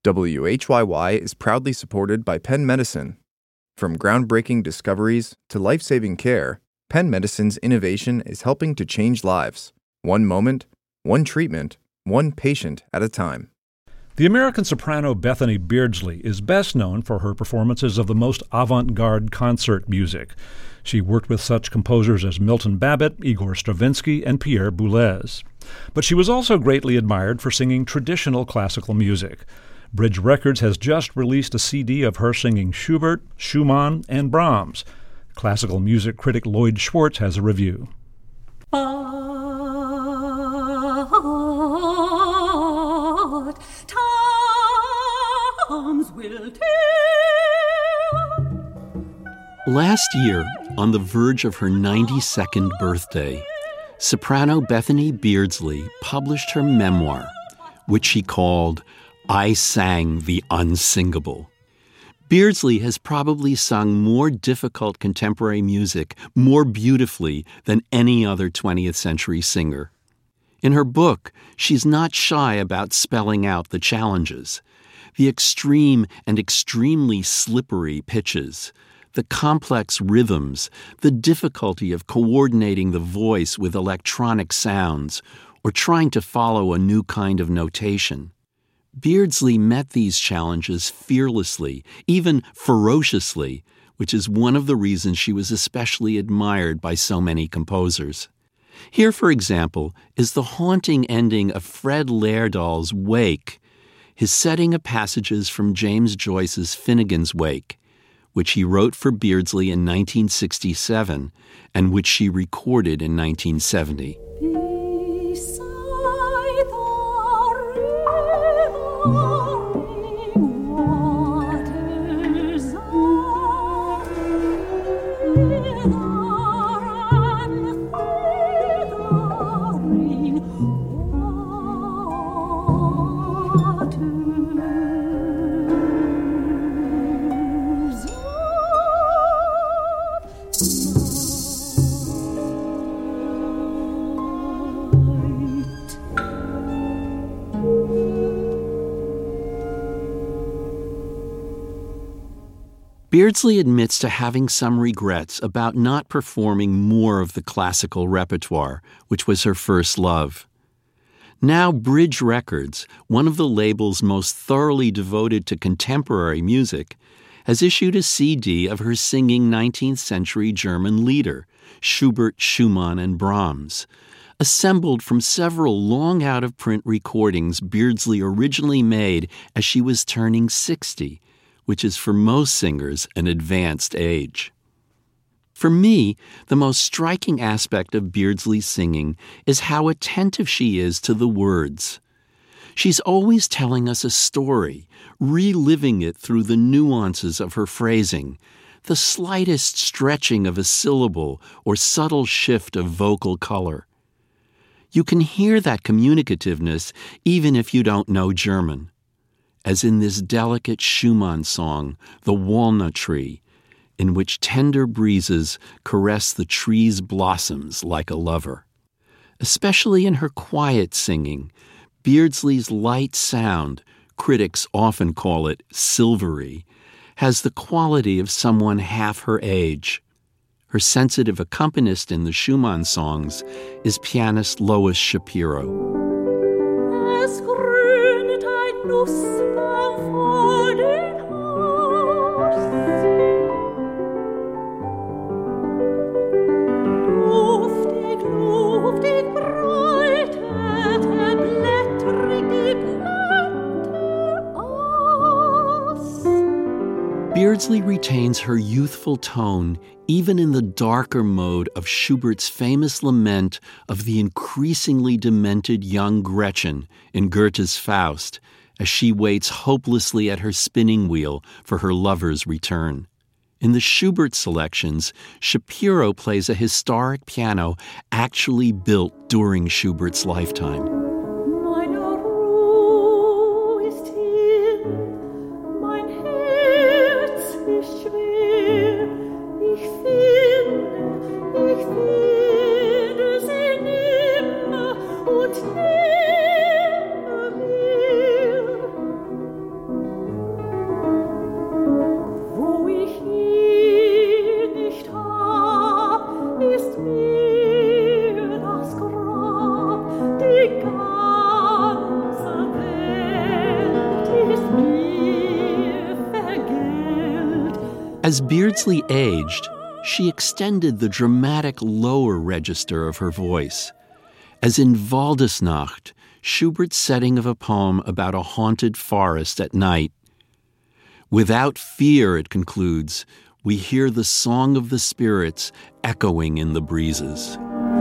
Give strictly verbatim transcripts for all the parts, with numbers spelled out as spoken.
W H Y Y is proudly supported by Penn Medicine. From groundbreaking discoveries to life-saving care, Penn Medicine's innovation is helping to change lives, one moment, one treatment, one patient at a time. The American soprano Bethany Beardsley is best known for her performances of the most avant-garde concert music. She worked with such composers as Milton Babbitt, Igor Stravinsky, and Pierre Boulez. But she was also greatly admired for singing traditional classical music. Bridge Records has just released a C D of her singing Schubert, Schumann, and Brahms. Classical music critic Lloyd Schwartz has a review. But times will tell. Last year, on the verge of her ninety-second birthday, soprano Bethany Beardsley published her memoir, which she called I Sang the Unsingable. Beardsley has probably sung more difficult contemporary music more beautifully than any other twentieth century singer. In her book, she's not shy about spelling out the challenges, the extreme and extremely slippery pitches, the complex rhythms, the difficulty of coordinating the voice with electronic sounds, or trying to follow a new kind of notation. Beardsley met these challenges fearlessly, even ferociously, which is one of the reasons she was especially admired by so many composers. Here, for example, is the haunting ending of Fred Lairdall's Wake, his setting of passages from James Joyce's Finnegan's Wake, which he wrote for Beardsley in nineteen sixty-seven and which she recorded in nineteen seventy. Beardsley admits to having some regrets about not performing more of the classical repertoire, which was her first love. Now Bridge Records, one of the labels most thoroughly devoted to contemporary music, has issued a C D of her singing nineteenth century German lieder, Schubert, Schumann, and Brahms, assembled from several long out-of-print recordings Beardsley originally made as she was turning sixty, which is for most singers an advanced age. For me, the most striking aspect of Beardsley's singing is how attentive she is to the words. She's always telling us a story, reliving it through the nuances of her phrasing, the slightest stretching of a syllable or subtle shift of vocal color. You can hear that communicativeness even if you don't know German, as in this delicate Schumann song, The Walnut Tree, in which tender breezes caress the tree's blossoms like a lover. Especially in her quiet singing, Beardsley's light sound, critics often call it silvery, has the quality of someone half her age. Her sensitive accompanist in the Schumann songs is pianist Lois Shapiro. Es grünet ein Nussbaum vor dem Haus. Duftig, luftig breitet der blättrige Blätter aus. Beardsley retains her youthful tone even in the darker mode of Schubert's famous lament of the increasingly demented young Gretchen in Goethe's Faust, as she waits hopelessly at her spinning wheel for her lover's return. In the Schubert selections, Shapiro plays a historic piano actually built during Schubert's lifetime. Meine Ruhe ist hier, mein Herz ist schwer, ich finde, ich finde sie nimmer und nimmer mehr. As Beardsley aged, she extended the dramatic lower register of her voice, as in Waldesnacht, Schubert's setting of a poem about a haunted forest at night. Without fear, it concludes, we hear the song of the spirits echoing in the breezes.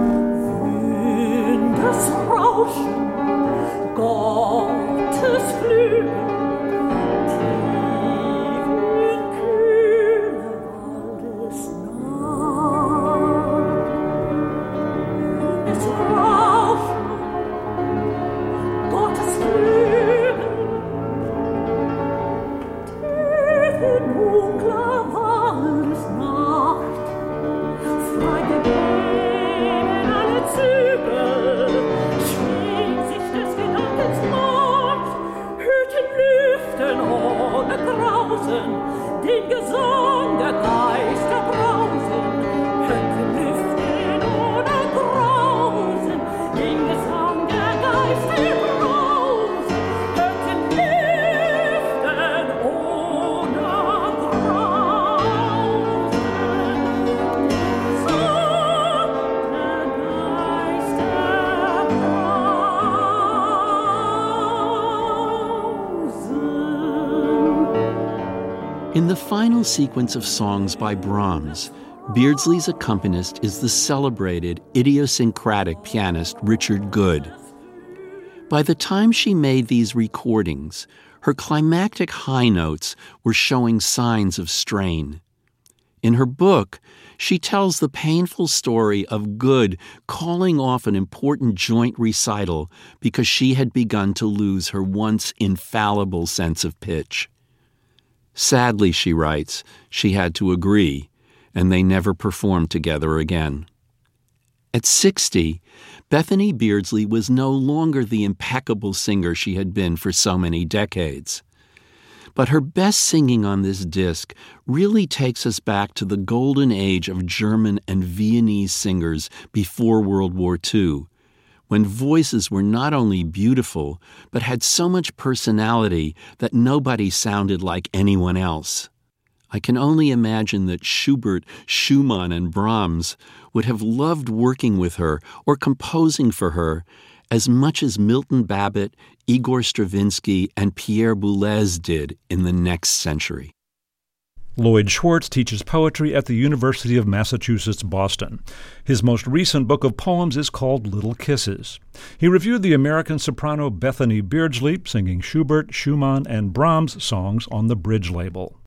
Den Gesang der Geister brausen, könnten lüften oder grausen. Den Gesang der Geister brausen, könnten lüften oder grausen. Gesang der Geister brausen. In the final sequence of songs by Brahms, Beardsley's accompanist is the celebrated, idiosyncratic pianist Richard Good. By the time she made these recordings, her climactic high notes were showing signs of strain. In her book, she tells the painful story of Good calling off an important joint recital because she had begun to lose her once infallible sense of pitch. Sadly, she writes, she had to agree, and they never performed together again. At sixty, Bethany Beardsley was no longer the impeccable singer she had been for so many decades. But her best singing on this disc really takes us back to the golden age of German and Viennese singers before World War Two, when voices were not only beautiful, but had so much personality that nobody sounded like anyone else. I can only imagine that Schubert, Schumann, and Brahms would have loved working with her or composing for her as much as Milton Babbitt, Igor Stravinsky, and Pierre Boulez did in the next century. Lloyd Schwartz teaches poetry at the University of Massachusetts, Boston. His most recent book of poems is called Little Kisses. He reviewed the American soprano Bethany Beardsley singing Schubert, Schumann, and Brahms songs on the Bridge label.